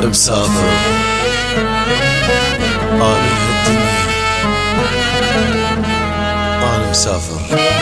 مسافر أنا الدنيا، أنا مسافر.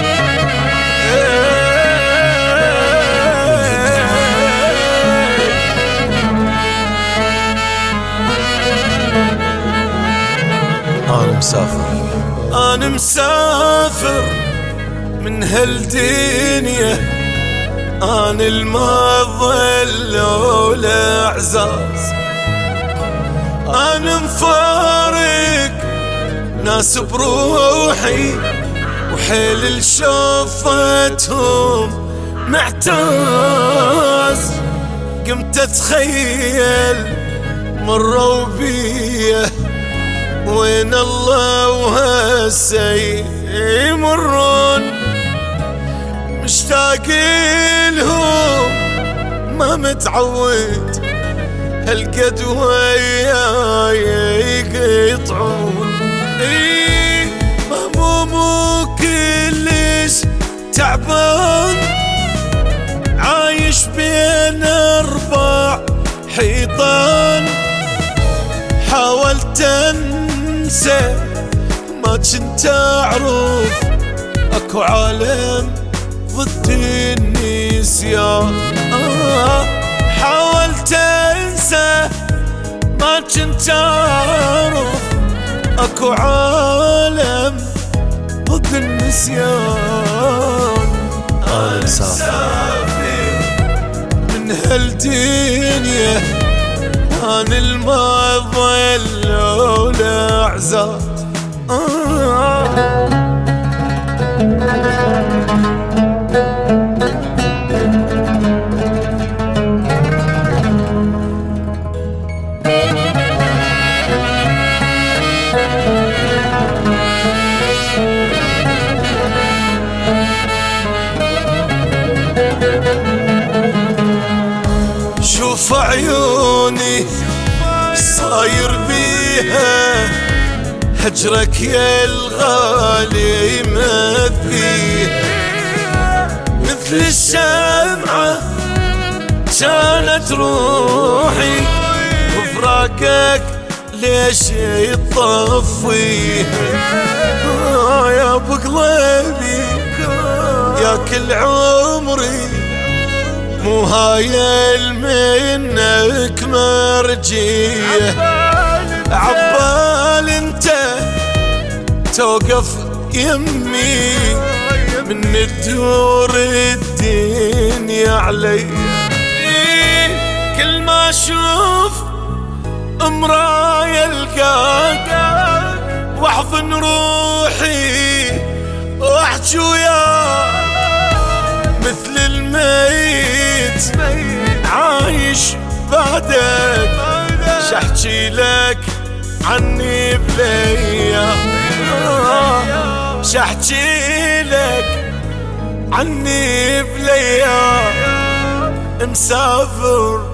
أنا مسافر، أنا مسافر من هالدنيا، أنا المظل والأعزاز. أنا مفارق ناس بروحي وحيل لشوفتهم معتاز. قمت أتخيل مروا بيه وين الله وهسه يمرون، مشتاق لهم ما متعود هالقد وياي يقطعون. مو كلش تعبان، عايش بين 4 حيطان. حاولت انسى ما كنت اعرف اكو عالم ضد النسيان. حاولت انسى ما كنت اعرف اكو عالم ضد النسيان. أنا مسافر من هالدنيا، أنا المظل والأعزاز. شوف عيوني صاير بيها، هجرك يا الغالي ما فيها. مثل الشمعة كانت روحي وفراقك ليش يطفيها. يا ابو قلبي يا كل عمري، مو هاي منك مرجية. عبال انت توقف يمي من تدور الدنيا علي. كل ما اشوف مرايا القاك واحضن روحي واحجي وياك مثل الميت عايش بعدك. شحكي لك عني بليا، شحكي لك عني بليا. مسافر